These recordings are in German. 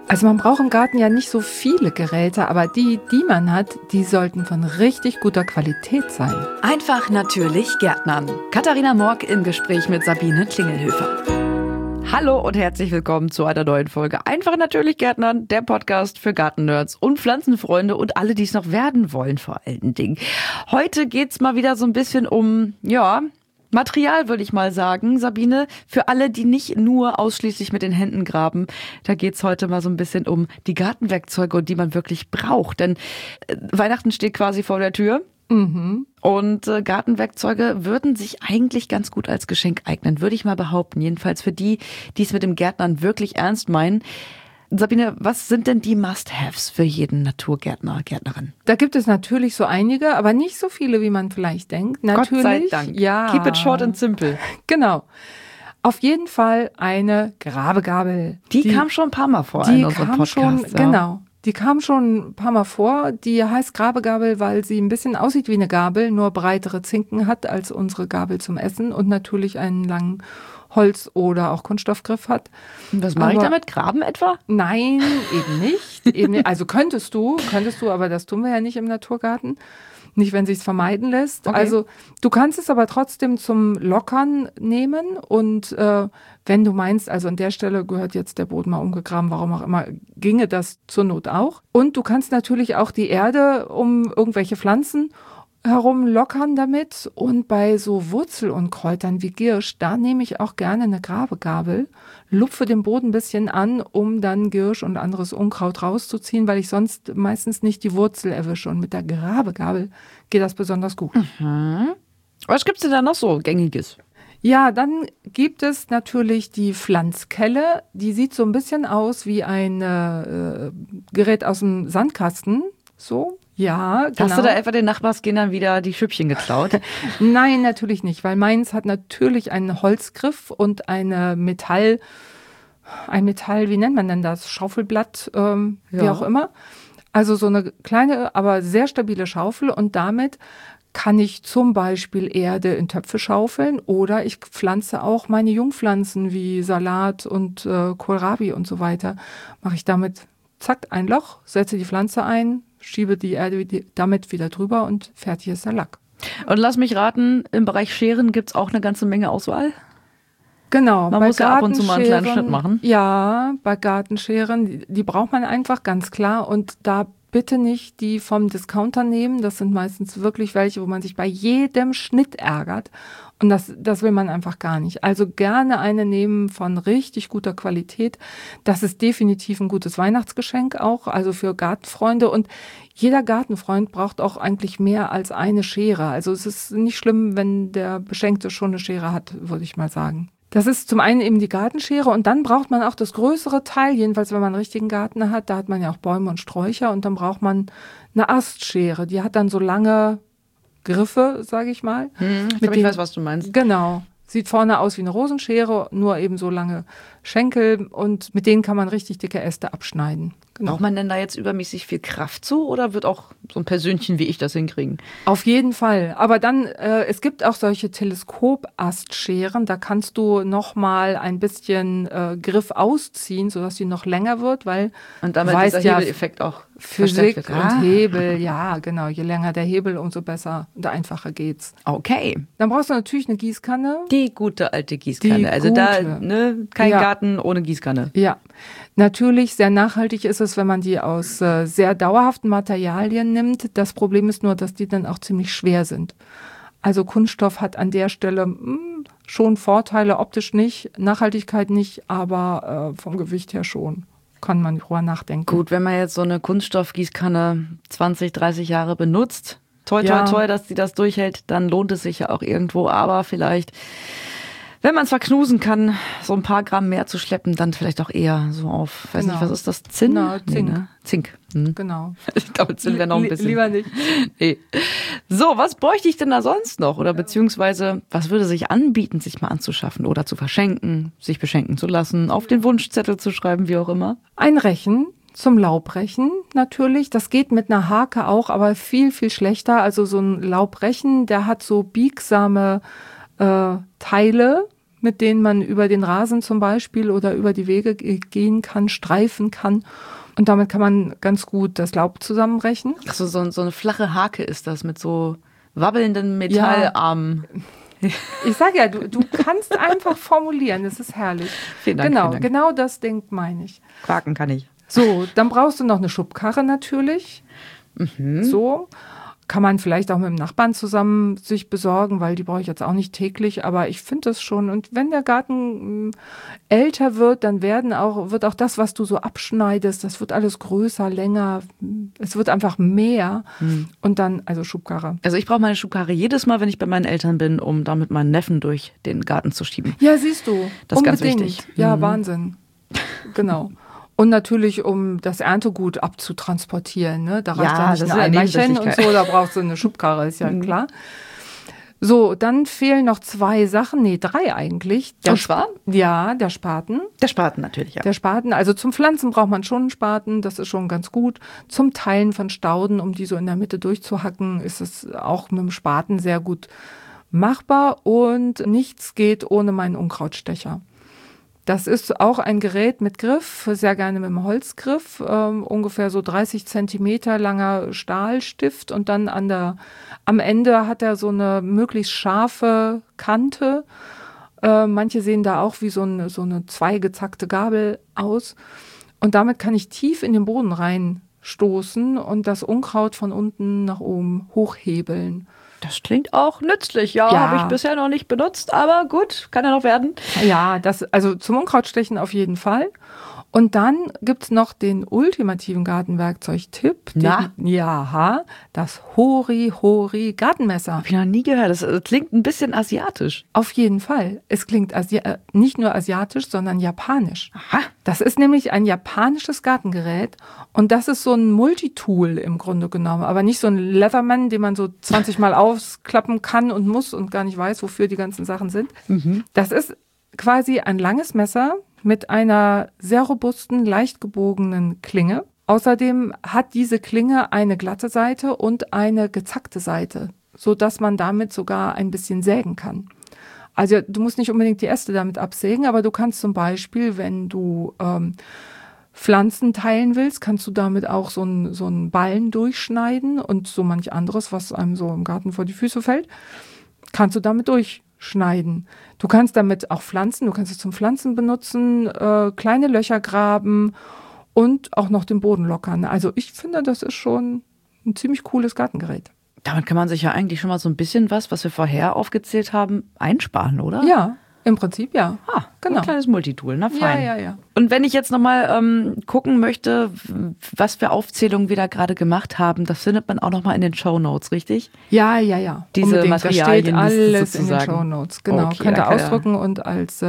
Also man braucht im Garten ja nicht so viele Geräte, aber die man hat, die sollten von richtig guter Qualität sein. Einfach natürlich Gärtnern. Katharina Morg im Gespräch mit Sabine Klingelhöfer. Hallo und herzlich willkommen zu einer neuen Folge Einfach natürlich Gärtnern, der Podcast für Gartennerds und Pflanzenfreunde und alle, die es noch werden wollen vor allen Dingen. Heute geht's mal wieder so ein bisschen um, Material, würde ich mal sagen, Sabine, für alle, die nicht nur ausschließlich mit den Händen graben. Da geht's heute mal so ein bisschen um die Gartenwerkzeuge und die man wirklich braucht. Denn Weihnachten steht quasi vor der Tür. Mhm. Und Gartenwerkzeuge würden sich eigentlich ganz gut als Geschenk eignen, würde ich mal behaupten. Jedenfalls für die, die es mit dem Gärtnern wirklich ernst meinen. Sabine, was sind denn die Must-Haves für jeden Naturgärtner, Gärtnerin? Da gibt es natürlich so einige, aber nicht so viele, wie man vielleicht denkt. Natürlich, Gott sei Dank. Ja. Keep it short and simple. Genau. Auf jeden Fall eine Grabegabel. Die kam schon ein paar Mal vor in unserem Podcast. Genau. Die kam schon ein paar Mal vor. Die heißt Grabegabel, weil sie ein bisschen aussieht wie eine Gabel, nur breitere Zinken hat als unsere Gabel zum Essen und natürlich einen langen Holz- oder auch Kunststoffgriff hat. Und was mache ich damit? Graben etwa? Nein, eben nicht. Also könntest du, aber das tun wir ja nicht im Naturgarten. Nicht, wenn sich's vermeiden lässt. Okay. Also du kannst es aber trotzdem zum Lockern nehmen und wenn du meinst, also an der Stelle gehört jetzt der Boden mal umgegraben, warum auch immer, ginge das zur Not auch. Und du kannst natürlich auch die Erde um irgendwelche Pflanzen herum lockern damit und bei so Wurzelunkräutern wie Giersch, da nehme ich auch gerne eine Grabegabel, lupfe den Boden ein bisschen an, um dann Giersch und anderes Unkraut rauszuziehen, weil ich sonst meistens nicht die Wurzel erwische und mit der Grabegabel geht das besonders gut. Mhm. Was gibt's denn da noch so Gängiges? Ja, dann gibt es natürlich die Pflanzkelle, die sieht so ein bisschen aus wie ein Gerät aus dem Sandkasten, so. Ja, genau. Hast du da etwa den Nachbarskindern wieder die Schüppchen geklaut? Nein, natürlich nicht, weil meins hat natürlich einen Holzgriff und ein Metall, wie nennt man denn das? Schaufelblatt, wie auch immer. Also so eine kleine, aber sehr stabile Schaufel und damit kann ich zum Beispiel Erde in Töpfe schaufeln oder ich pflanze auch meine Jungpflanzen wie Salat und Kohlrabi und so weiter. Mache ich damit, zack, ein Loch, setze die Pflanze ein, schiebe die Erde damit wieder drüber und fertig ist der Lack. Und lass mich raten, im Bereich Scheren gibt's auch eine ganze Menge Auswahl? Genau. Man muss ja ab und zu mal einen kleinen Schnitt machen. Ja, bei Gartenscheren, die braucht man einfach, ganz klar. Und da bitte nicht die vom Discounter nehmen. Das sind meistens wirklich welche, wo man sich bei jedem Schnitt ärgert. Und das will man einfach gar nicht. Also gerne eine nehmen von richtig guter Qualität. Das ist definitiv ein gutes Weihnachtsgeschenk auch, also für Gartenfreunde. Und jeder Gartenfreund braucht auch eigentlich mehr als eine Schere. Also es ist nicht schlimm, wenn der Beschenkte schon eine Schere hat, würde ich mal sagen. Das ist zum einen eben die Gartenschere und dann braucht man auch das größere Teil, jedenfalls wenn man einen richtigen Garten hat, da hat man ja auch Bäume und Sträucher und dann braucht man eine Astschere. Die hat dann so lange Griffe, sage ich mal. Ich weiß, was du meinst. Genau. Sieht vorne aus wie eine Rosenschere, nur eben so lange Schenkel und mit denen kann man richtig dicke Äste abschneiden. Genau. Braucht man denn da jetzt übermäßig viel Kraft zu oder wird auch so ein Persönchen wie ich das hinkriegen? Auf jeden Fall. Aber dann, es gibt auch solche Teleskopastscheren, da kannst du nochmal ein bisschen Griff ausziehen, sodass die noch länger wird, weil und damit dieser Hebeleffekt auch Physik wird. Und Hebel, ja genau. Je länger der Hebel, umso besser und einfacher geht's. Okay. Dann brauchst du natürlich eine Gießkanne. Die gute alte Gießkanne. Also da kein Garten ohne Gießkanne. Ja, natürlich sehr nachhaltig ist es, wenn man die aus sehr dauerhaften Materialien nimmt. Das Problem ist nur, dass die dann auch ziemlich schwer sind. Also Kunststoff hat an der Stelle schon Vorteile, optisch nicht, Nachhaltigkeit nicht, aber vom Gewicht her schon. Kann man drüber nachdenken. Gut, wenn man jetzt so eine Kunststoffgießkanne 20, 30 Jahre benutzt, toi, dass die das durchhält, dann lohnt es sich ja auch irgendwo. Aber vielleicht, wenn man es verknusen kann, so ein paar Gramm mehr zu schleppen, dann vielleicht auch eher so auf, weiß nicht, was ist das? Zinn? Genau, Zink. Nee, ne? Zink. Genau. Ich glaube, Zinn wäre noch ein bisschen. Lieber nicht. Nee. So, was bräuchte ich denn da sonst noch? Oder beziehungsweise, was würde sich anbieten, sich mal anzuschaffen oder zu verschenken, sich beschenken zu lassen, auf den Wunschzettel zu schreiben, wie auch immer? Ein Rechen. Zum Laubrechen natürlich. Das geht mit einer Hake auch, aber viel, viel schlechter. Also so ein Laubrechen, der hat so biegsame Teile, mit denen man über den Rasen zum Beispiel oder über die Wege gehen kann, streifen kann. Und damit kann man ganz gut das Laub zusammenbrechen. Achso, so eine flache Hake ist das mit so wabbelnden Metallarmen. Ja. Ich sage ja, du kannst einfach formulieren, das ist herrlich. Vielen Dank. Genau das Ding meine ich. Quaken kann ich. So, dann brauchst du noch eine Schubkarre natürlich. So. Kann man vielleicht auch mit dem Nachbarn zusammen sich besorgen, weil die brauche ich jetzt auch nicht täglich, aber ich finde das schon. Und wenn der Garten älter wird, dann wird auch das, was du so abschneidest, das wird alles größer, länger. Es wird einfach mehr. Und dann, also Schubkarre. Also ich brauche meine Schubkarre jedes Mal, wenn ich bei meinen Eltern bin, um damit meinen Neffen durch den Garten zu schieben. Ja, siehst du. Das ist unbedingt. ganz wichtig. Ja, Wahnsinn. Genau. Und natürlich, um das Erntegut abzutransportieren. Ne? Da reicht ja nicht ein Eimerchen und so, da brauchst du eine Schubkarre, ist ja klar. So, dann fehlen noch 2 Sachen, 3 eigentlich. Der Spaten? Ja, der Spaten. Der Spaten natürlich, ja. Der Spaten, also zum Pflanzen braucht man schon einen Spaten, das ist schon ganz gut. Zum Teilen von Stauden, um die so in der Mitte durchzuhacken, ist es auch mit dem Spaten sehr gut machbar. Und nichts geht ohne meinen Unkrautstecher. Das ist auch ein Gerät mit Griff, sehr gerne mit einem Holzgriff, ungefähr so 30 Zentimeter langer Stahlstift und dann am Ende hat er so eine möglichst scharfe Kante. Manche sehen da auch wie so eine zweigezackte Gabel aus. Und damit kann ich tief in den Boden reinstoßen und das Unkraut von unten nach oben hochhebeln. Das klingt auch nützlich, ja. Habe ich bisher noch nicht benutzt, aber gut, kann ja noch werden. Ja, also zum Unkrautstechen auf jeden Fall. Und dann gibt's noch den ultimativen Gartenwerkzeug-Tipp. Das Hori Gartenmesser. Habe ich noch nie gehört. Das klingt ein bisschen asiatisch. Auf jeden Fall. Es klingt nicht nur asiatisch, sondern japanisch. Aha. Das ist nämlich ein japanisches Gartengerät und das ist so ein Multitool im Grunde genommen, aber nicht so ein Leatherman, den man so 20 Mal ausklappen kann und muss und gar nicht weiß, wofür die ganzen Sachen sind. Das ist quasi ein langes Messer mit einer sehr robusten, leicht gebogenen Klinge. Außerdem hat diese Klinge eine glatte Seite und eine gezackte Seite, sodass man damit sogar ein bisschen sägen kann. Also du musst nicht unbedingt die Äste damit absägen, aber du kannst zum Beispiel, wenn du Pflanzen teilen willst, kannst du damit auch so einen Ballen durchschneiden und so manch anderes, was einem so im Garten vor die Füße fällt, kannst du damit durchschneiden. Du kannst damit auch pflanzen, du kannst es zum Pflanzen benutzen, kleine Löcher graben und auch noch den Boden lockern. Also ich finde, das ist schon ein ziemlich cooles Gartengerät. Damit kann man sich ja eigentlich schon mal so ein bisschen was wir vorher aufgezählt haben, einsparen, oder? Ja, im Prinzip ja. Genau. Ein kleines Multitool, na fein. Ja. Und wenn ich jetzt nochmal gucken möchte, was für Aufzählungen wir da gerade gemacht haben, das findet man auch nochmal in den Shownotes, richtig? Ja. Diese unbedingt. Materialien da steht alles sozusagen. In den Shownotes. Genau, Okay, könnt ihr ausdrucken und als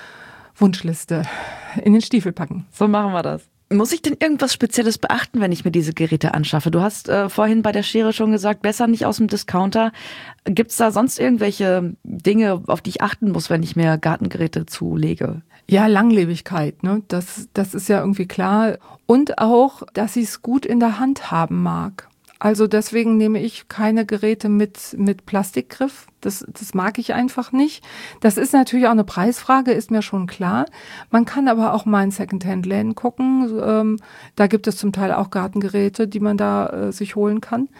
Wunschliste in den Stiefel packen. So machen wir das. Muss ich denn irgendwas Spezielles beachten, wenn ich mir diese Geräte anschaffe? Du hast vorhin bei der Schere schon gesagt, besser nicht aus dem Discounter. Gibt es da sonst irgendwelche Dinge, auf die ich achten muss, wenn ich mir Gartengeräte zulege? Ja, Langlebigkeit, ne? Das ist ja irgendwie klar. Und auch, dass ich es gut in der Hand haben mag. Also deswegen nehme ich keine Geräte mit Plastikgriff. Das mag ich einfach nicht. Das ist natürlich auch eine Preisfrage, ist mir schon klar. Man kann aber auch mal in Secondhand-Läden gucken. Da gibt es zum Teil auch Gartengeräte, die man da sich holen kann.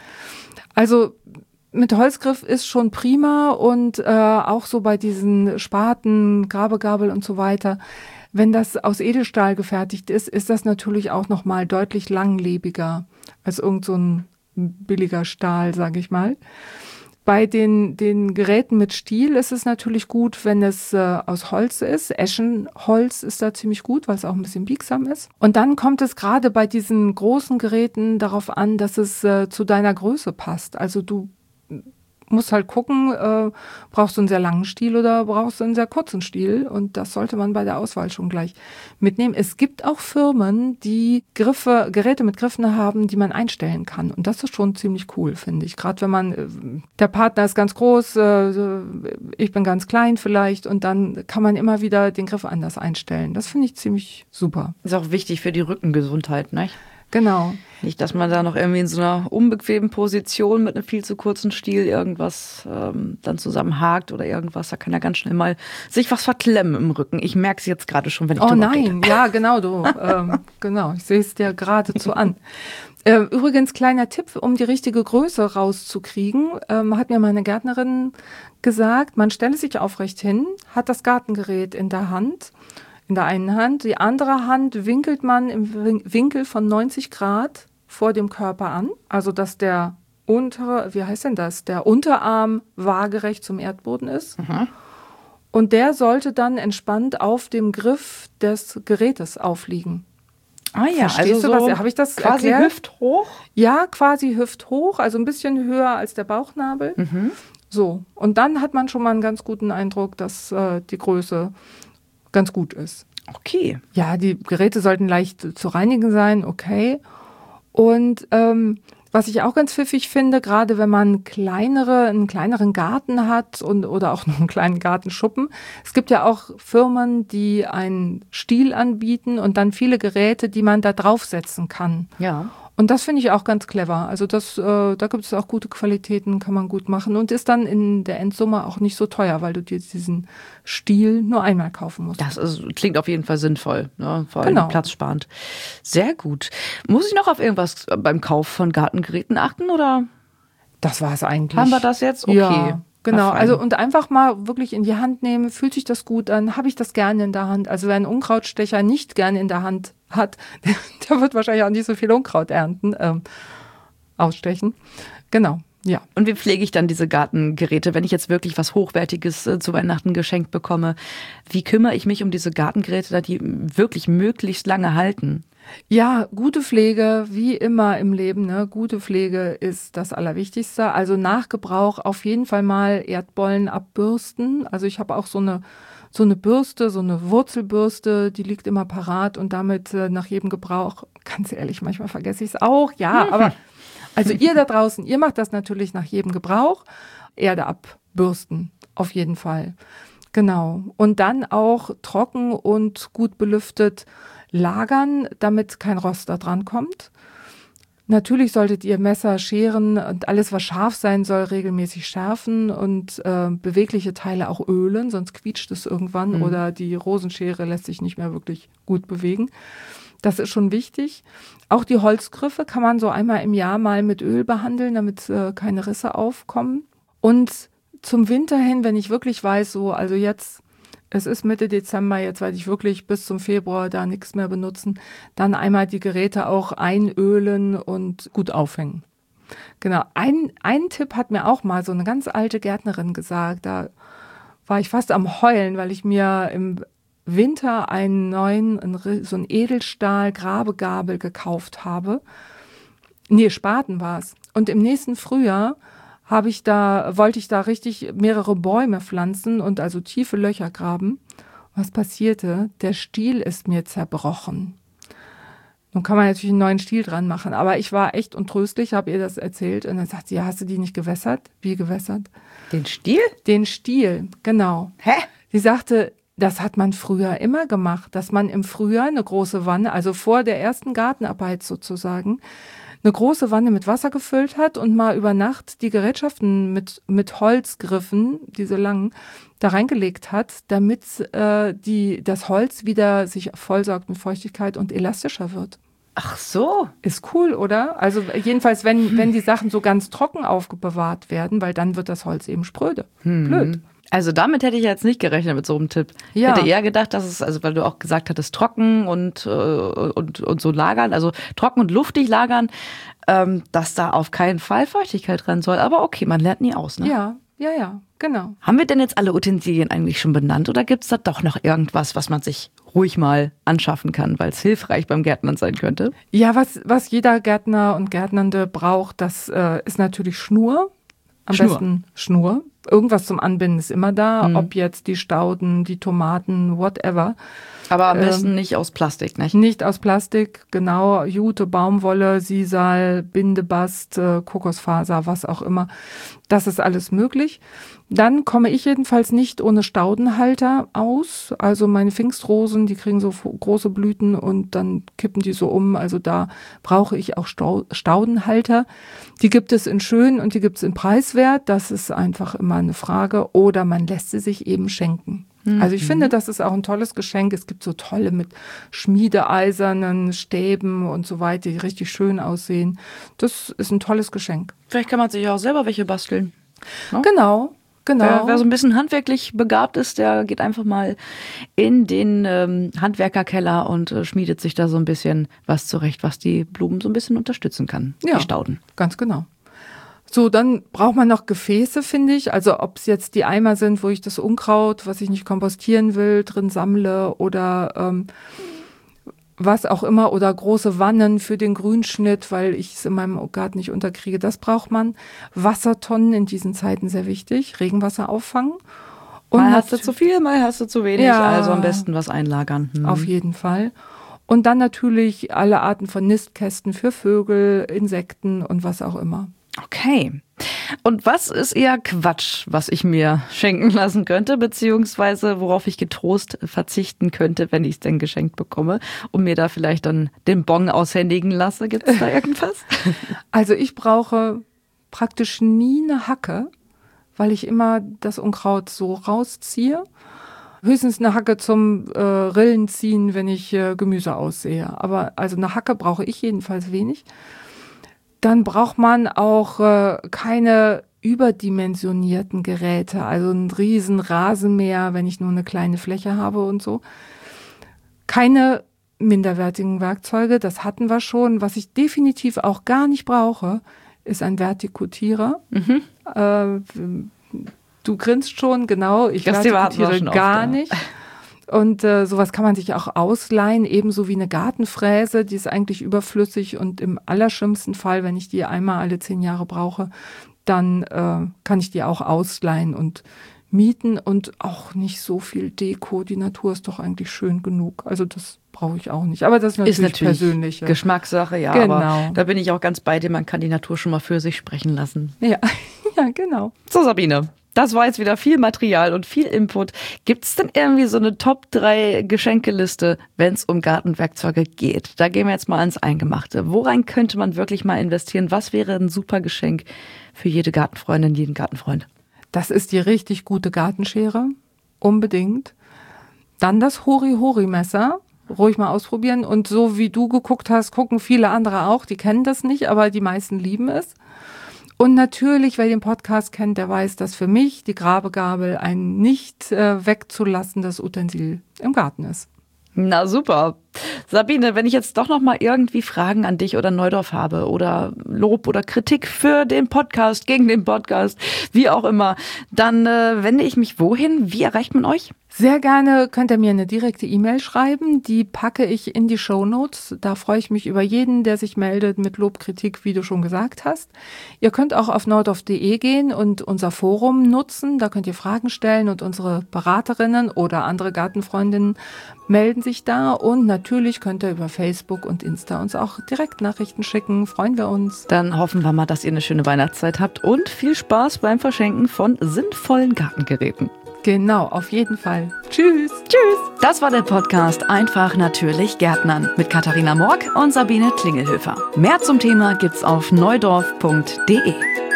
Also mit Holzgriff ist schon prima und auch so bei diesen Spaten, Grabegabel und so weiter. Wenn das aus Edelstahl gefertigt ist, ist das natürlich auch nochmal deutlich langlebiger als irgend so ein billiger Stahl, sage ich mal. Bei den Geräten mit Stiel ist es natürlich gut, wenn es aus Holz ist. Eschenholz ist da ziemlich gut, weil es auch ein bisschen biegsam ist. Und dann kommt es gerade bei diesen großen Geräten darauf an, dass es zu deiner Größe passt. Also du musst halt gucken, brauchst du einen sehr langen Stiel oder brauchst du einen sehr kurzen Stiel? Und das sollte man bei der Auswahl schon gleich mitnehmen. Es gibt auch Firmen, die Geräte mit Griffen haben, die man einstellen kann. Und das ist schon ziemlich cool, finde ich. Gerade wenn man, der Partner ist ganz groß, ich bin ganz klein vielleicht und dann kann man immer wieder den Griff anders einstellen. Das finde ich ziemlich super. Ist auch wichtig für die Rückengesundheit, ne? Genau. Nicht, dass man da noch irgendwie in so einer unbequemen Position mit einem viel zu kurzen Stiel irgendwas dann zusammenhakt oder irgendwas. Da kann ja ganz schnell mal sich was verklemmen im Rücken. Ich merke es jetzt gerade schon, wenn ich drüber rede. Oh nein, ja genau, genau, ich sehe es dir geradezu an. Übrigens, kleiner Tipp, um die richtige Größe rauszukriegen, hat mir meine Gärtnerin gesagt, man stelle sich aufrecht hin, hat das Gartengerät in der Hand, in der einen Hand, die andere Hand winkelt man im Winkel von 90 Grad vor dem Körper an, also dass der der Unterarm waagerecht zum Erdboden ist. Mhm. Und der sollte dann entspannt auf dem Griff des Gerätes aufliegen. Ah ja, Verstehst du, was habe ich das quasi erklärt? hüfthoch? Ja, quasi hüfthoch, also ein bisschen höher als der Bauchnabel. Mhm. So, und dann hat man schon mal einen ganz guten Eindruck, dass die Größe ganz gut ist. Okay. Ja, die Geräte sollten leicht zu reinigen sein, okay. Und was ich auch ganz pfiffig finde, gerade wenn man einen kleineren Garten hat oder auch noch einen kleinen Gartenschuppen. Es gibt ja auch Firmen, die einen Stiel anbieten und dann viele Geräte, die man da draufsetzen kann. Ja. Und das finde ich auch ganz clever. Also da gibt es auch gute Qualitäten, kann man gut machen und ist dann in der Endsumme auch nicht so teuer, weil du dir diesen Stiel nur einmal kaufen musst. Klingt auf jeden Fall sinnvoll, ne? Vor allem platzsparend. Sehr gut. Muss ich noch auf irgendwas beim Kauf von Gartengeräten achten oder? Das war es eigentlich. Haben wir das jetzt? Okay. Ja. Genau, also und einfach mal wirklich in die Hand nehmen, fühlt sich das gut an, habe ich das gerne in der Hand. Also wer einen Unkrautstecher nicht gerne in der Hand hat, der wird wahrscheinlich auch nicht so viel Unkraut ausstechen. Genau, ja. Und wie pflege ich dann diese Gartengeräte, wenn ich jetzt wirklich was Hochwertiges zu Weihnachten geschenkt bekomme? Wie kümmere ich mich um diese Gartengeräte, die wirklich möglichst lange halten? Ja, gute Pflege, wie immer im Leben, ne? Gute Pflege ist das Allerwichtigste. Also nach Gebrauch auf jeden Fall mal Erdbollen abbürsten. Also ich habe auch so eine Bürste, so eine Wurzelbürste, die liegt immer parat und damit nach jedem Gebrauch, ganz ehrlich, manchmal vergesse ich es auch, ja, aber also ihr da draußen, ihr macht das natürlich nach jedem Gebrauch, Erde abbürsten, auf jeden Fall. Genau. Und dann auch trocken und gut belüftet lagern, damit kein Rost da dran kommt. Natürlich solltet ihr Messer, Scheren und alles, was scharf sein soll, regelmäßig schärfen und bewegliche Teile auch ölen, sonst quietscht es irgendwann oder die Rosenschere lässt sich nicht mehr wirklich gut bewegen. Das ist schon wichtig. Auch die Holzgriffe kann man so einmal im Jahr mal mit Öl behandeln, damit keine Risse aufkommen. Und zum Winter hin, wenn ich wirklich weiß, also jetzt, es ist Mitte Dezember, jetzt werde ich wirklich bis zum Februar da nichts mehr benutzen, dann einmal die Geräte auch einölen und gut aufhängen. Genau, ein Tipp hat mir auch mal so eine ganz alte Gärtnerin gesagt, da war ich fast am Heulen, weil ich mir im Winter so ein Edelstahl-Grabegabel gekauft habe. Nee, Spaten war es. Und im nächsten Frühjahr wollte ich da richtig mehrere Bäume pflanzen und also tiefe Löcher graben. Was passierte? Der Stiel ist mir zerbrochen. Nun kann man natürlich einen neuen Stiel dran machen, aber ich war echt untröstlich, habe ihr das erzählt und dann sagt sie, ja, hast du die nicht gewässert? Wie gewässert? Den Stiel? Den Stiel, genau. Hä? Sie sagte, das hat man früher immer gemacht, dass man im Frühjahr eine große Wanne, also vor der ersten Gartenarbeit sozusagen, eine große Wanne mit Wasser gefüllt hat und mal über Nacht die Gerätschaften mit Holzgriffen, diese langen, da reingelegt hat, damit das Holz wieder sich vollsaugt mit Feuchtigkeit und elastischer wird. Ach so. Ist cool, oder? Also jedenfalls, wenn die Sachen so ganz trocken aufbewahrt werden, weil dann wird das Holz eben spröde. Blöd. Also damit hätte ich jetzt nicht gerechnet mit so einem Tipp. Ja. Ich hätte eher gedacht, dass es, also weil du auch gesagt hattest, trocken und so lagern, also trocken und luftig lagern, dass da auf keinen Fall Feuchtigkeit dran soll. Aber okay, man lernt nie aus, ne? Ja, genau. Haben wir denn jetzt alle Utensilien eigentlich schon benannt oder gibt es da doch noch irgendwas, was man sich ruhig mal anschaffen kann, weil es hilfreich beim Gärtnern sein könnte? Ja, was jeder Gärtner und Gärtnernde braucht, das ist natürlich Schnur. Am besten Schnur. Irgendwas zum Anbinden ist immer da, ob jetzt die Stauden, die Tomaten, whatever. Aber am besten nicht aus Plastik, nicht? Nicht aus Plastik, genau. Jute, Baumwolle, Sisal, Bindebast, Kokosfaser, was auch immer. Das ist alles möglich. Dann komme ich jedenfalls nicht ohne Staudenhalter aus. Also meine Pfingstrosen, die kriegen so große Blüten und dann kippen die so um. Also da brauche ich auch Staudenhalter. Die gibt es in schön und die gibt es in preiswert. Das ist einfach immer eine Frage. Oder man lässt sie sich eben schenken. Also ich finde, das ist auch ein tolles Geschenk. Es gibt so tolle mit schmiedeeisernen Stäben und so weiter, die richtig schön aussehen. Das ist ein tolles Geschenk. Vielleicht kann man sich auch selber welche basteln. No? Genau. Wer so ein bisschen handwerklich begabt ist, der geht einfach mal in den Handwerkerkeller und schmiedet sich da so ein bisschen was zurecht, was die Blumen so ein bisschen unterstützen kann, die Stauden. Ganz genau. So, dann braucht man noch Gefäße, finde ich. Also ob es jetzt die Eimer sind, wo ich das Unkraut, was ich nicht kompostieren will, drin sammle oder was auch immer. Oder große Wannen für den Grünschnitt, weil ich es in meinem Garten nicht unterkriege. Das braucht man. Wassertonnen in diesen Zeiten sehr wichtig. Regenwasser auffangen. Und mal hast du zu viel, mal hast du zu wenig. Ja, also am besten was einlagern. Auf jeden Fall. Und dann natürlich alle Arten von Nistkästen für Vögel, Insekten und was auch immer. Okay. Und was ist eher Quatsch, was ich mir schenken lassen könnte, beziehungsweise worauf ich getrost verzichten könnte, wenn ich es denn geschenkt bekomme und mir da vielleicht dann den Bon aushändigen lasse? Gibt es da irgendwas? Also ich brauche praktisch nie eine Hacke, weil ich immer das Unkraut so rausziehe. Höchstens eine Hacke zum Rillen ziehen, wenn ich Gemüse aussehe. Aber also eine Hacke brauche ich jedenfalls wenig. Dann braucht man auch keine überdimensionierten Geräte, also ein riesen Rasenmäher, wenn ich nur eine kleine Fläche habe und so. Keine minderwertigen Werkzeuge, das hatten wir schon. Was ich definitiv auch gar nicht brauche, ist ein Vertikutierer. Du grinst schon, genau, ich vertikutiere gar nicht. Und sowas kann man sich auch ausleihen, ebenso wie eine Gartenfräse, die ist eigentlich überflüssig und im allerschlimmsten Fall, wenn ich die einmal alle 10 Jahre brauche, dann kann ich die auch ausleihen und mieten und auch nicht so viel Deko. Die Natur ist doch eigentlich schön genug. Also das brauche ich auch nicht. Aber das ist natürlich persönliche Geschmackssache, ja. Genau. Aber da bin ich auch ganz bei dir. Man kann die Natur schon mal für sich sprechen lassen. Ja, ja, genau. So, Sabine. Das war jetzt wieder viel Material und viel Input. Gibt es denn irgendwie so eine Top-3 Geschenkeliste, wenn es um Gartenwerkzeuge geht? Da gehen wir jetzt mal ans Eingemachte. Worein könnte man wirklich mal investieren? Was wäre ein super Geschenk für jede Gartenfreundin, jeden Gartenfreund? Das ist die richtig gute Gartenschere. Unbedingt. Dann das Hori-Hori-Messer. Ruhig mal ausprobieren. Und so wie du geguckt hast, gucken viele andere auch. Die kennen das nicht, aber die meisten lieben es. Und natürlich, wer den Podcast kennt, der weiß, dass für mich die Grabegabel ein nicht wegzulassendes Utensil im Garten ist. Na super. Sabine, wenn ich jetzt doch noch mal irgendwie Fragen an dich oder Neudorf habe oder Lob oder Kritik für den Podcast, gegen den Podcast, wie auch immer, dann wende ich mich wohin? Wie erreicht man euch? Sehr gerne könnt ihr mir eine direkte E-Mail schreiben, die packe ich in die Shownotes. Da freue ich mich über jeden, der sich meldet mit Lob, Kritik, wie du schon gesagt hast. Ihr könnt auch auf neudorf.de gehen und unser Forum nutzen. Da könnt ihr Fragen stellen und unsere Beraterinnen oder andere Gartenfreundinnen melden sich da. Und natürlich könnt ihr über Facebook und Insta uns auch Direktnachrichten schicken. Freuen wir uns. Dann hoffen wir mal, dass ihr eine schöne Weihnachtszeit habt und viel Spaß beim Verschenken von sinnvollen Gartengeräten. Genau, auf jeden Fall. Tschüss. Tschüss. Das war der Podcast Einfach natürlich Gärtnern mit Katharina Morck und Sabine Klingelhöfer. Mehr zum Thema gibt's auf neudorf.de.